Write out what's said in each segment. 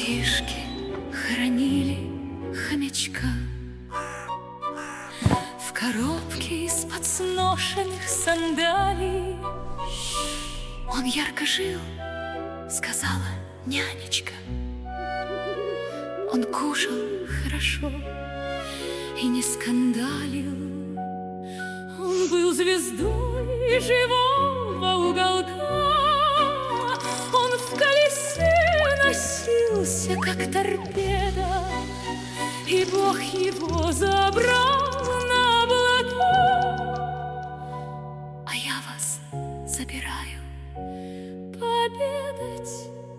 Мальчишки хоронили хомячка в коробке из-под сношенных сандалий. Он ярко жил, сказала нянечка. Он кушал хорошо и не скандалил. Он был звездой живого уголка. Он в колесе носился, как торпеда, и Бог его забрал на облака. А я вас забираю пообедать.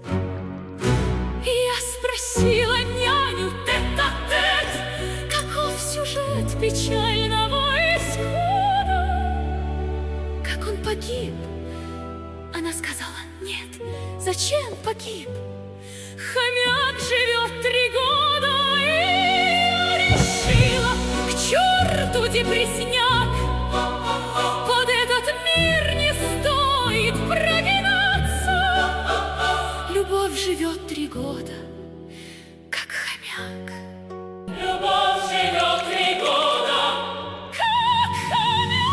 Я спросила няню тет-а-тет, каков сюжет печального исхода, как он погиб. Она сказала: нет, зачем погиб? Хомяк живет 3 года. И я решила: к черту депресняк, под этот мир не стоит прогинаться. Любовь живет 3 года, как хомяк. Любовь живет 3 года, как хомяк.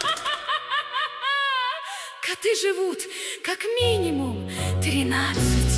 Коты живут как минимум 13